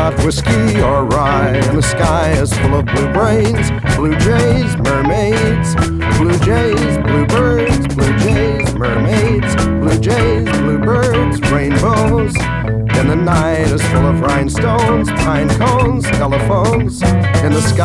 got whiskey or rye, and the sky is full of blue brains, blue jays, mermaids, blue jays, bluebirds, blue jays, mermaids, blue jays, bluebirds, rainbows. And the night is full of rhinestones, pine cones, telephones, in the sky.